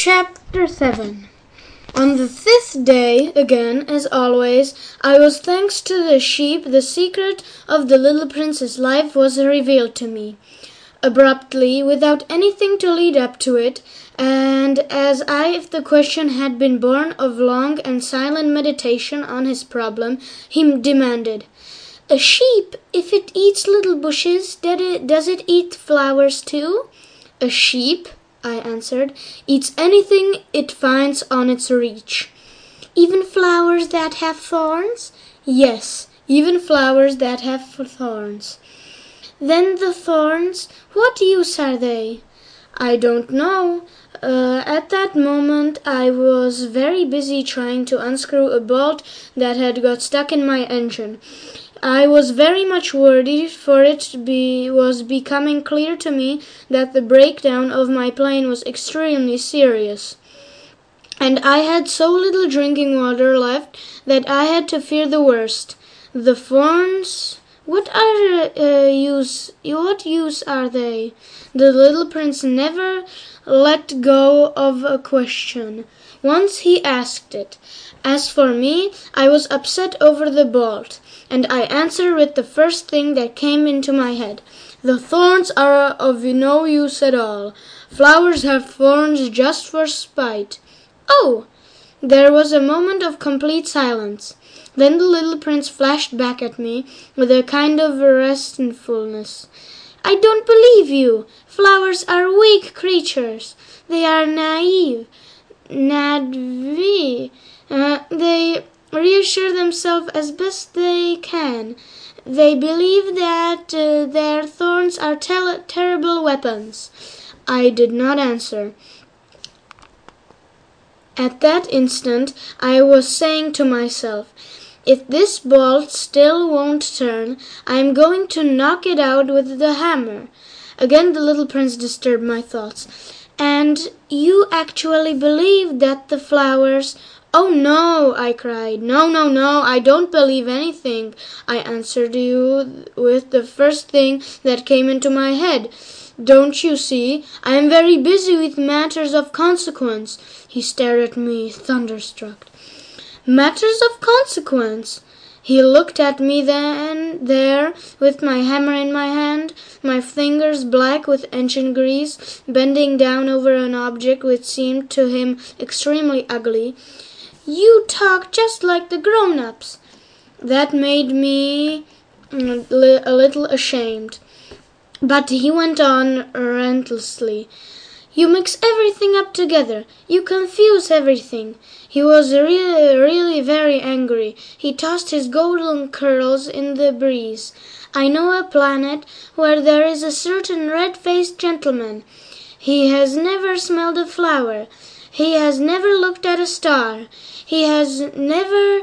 Chapter 7. On the 5th day, again, as always, I was thanks to the sheep, the secret of the little prince's life was revealed to me. Abruptly, without anything to lead up to it, and as if the question had been born of long and silent meditation on his problem, he demanded, "A sheep, if it eats little bushes, does it eat flowers too?" "A sheep," I answered, "eats anything it finds on its reach." "Even flowers that have thorns?" "Yes, even flowers that have thorns." "Then the thorns, what use are they?" "I don't know." At that moment I was very busy trying to unscrew a bolt that had got stuck in my engine. I was very much worried, for it was becoming clear to me that the breakdown of my plane was extremely serious, and I had so little drinking water left that I had to fear the worst. The thorns, what use are they? The little prince never let go of a question. Once he asked it. As for me, I was upset over the bolt, and I answered with the first thing that came into my head. "The thorns are of no use at all. Flowers have thorns just for spite." "Oh!" There was a moment of complete silence. Then the little prince flashed back at me with a kind of resentfulness. "I don't believe you. Flowers are weak creatures. They are naive. They reassure themselves as best they can. They believe that their thorns are terrible weapons." I did not answer. At that instant I was saying to myself, "If this bolt still won't turn, I am going to knock it out with the hammer." Again the little prince disturbed my thoughts. "And you actually believe that the flowers—" "Oh, no," I cried. No, I don't believe anything. I answered you with the first thing that came into my head. Don't you see? I am very busy with matters of consequence." He stared at me, thunderstruck. "Matters of consequence?" He looked at me then, there, with my hammer in my hand, my fingers black with engine grease, bending down over an object which seemed to him extremely ugly. "You talk just like the grown-ups." That made me a little ashamed. But he went on relentlessly. "You mix everything up together. You confuse everything." He was really very angry. He tossed his golden curls in the breeze. "I know a planet where there is a certain red-faced gentleman. He has never smelled a flower. He has never looked at a star. He has never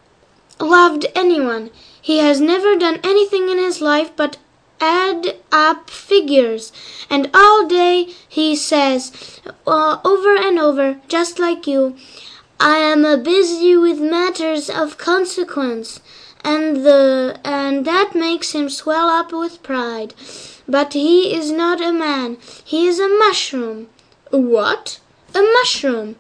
loved anyone. He has never done anything in his life but add up figures. And all day he says, over and over, just like you, 'I am busy with matters of consequence,' and that makes him swell up with pride. But he is not a man. He is a mushroom." "A what?" "A mushroom."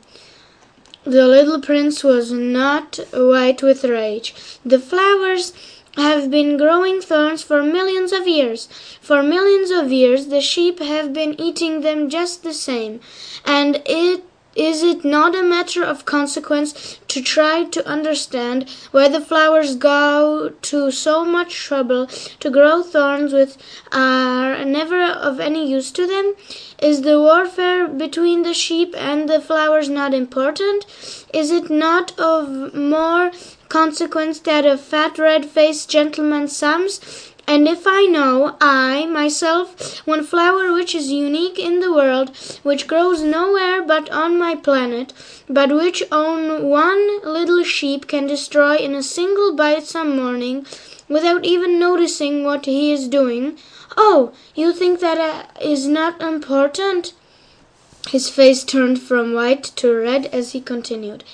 The little prince was not white with rage. "The flowers have been growing thorns for millions of years. For millions of years the sheep have been eating them just the same. And is it not a matter of consequence to try to understand why the flowers go to so much trouble to grow thorns which are never of any use to them? Is the warfare between the sheep and the flowers not important? Is it not of more consequence that a fat red-faced gentleman sums? And if I know, I, myself, one flower which is unique in the world, which grows nowhere but on my planet, but which one little sheep can destroy in a single bite some morning, without even noticing what he is doing, oh, you think that is not important?" His face turned from white to red as he continued.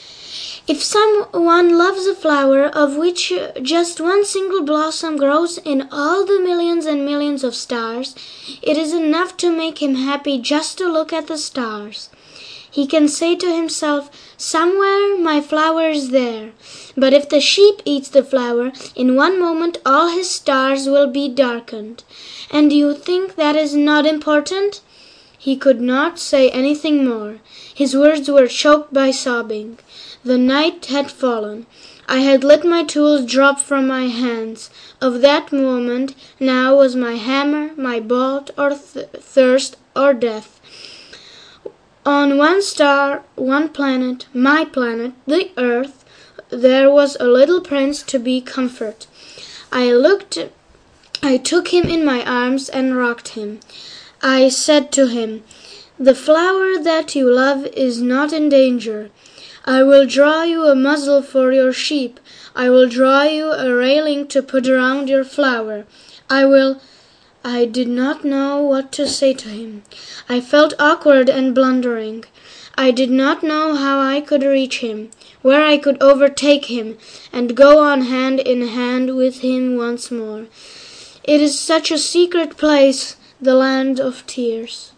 "If someone loves a flower of which just one single blossom grows in all the millions and millions of stars, it is enough to make him happy just to look at the stars. He can say to himself, "Somewhere my flower is there." But if the sheep eats the flower, in one moment all his stars will be darkened. And do you think that is not important? He could not say anything more. His words were choked by sobbing. The night had fallen. I had let my tools drop from my hands. Of that moment now was my hammer, my bolt, or thirst, or death. On one star, one planet, my planet, the earth, there was a little prince to be comforted. I took him in my arms and rocked him. I said to him, "The flower that you love is not in danger. I will draw you a muzzle for your sheep. I will draw you a railing to put around your flower. I did not know what to say to him. I felt awkward and blundering. I did not know how I could reach him, where I could overtake him, and go on hand in hand with him once more. It is such a secret place, the land of tears.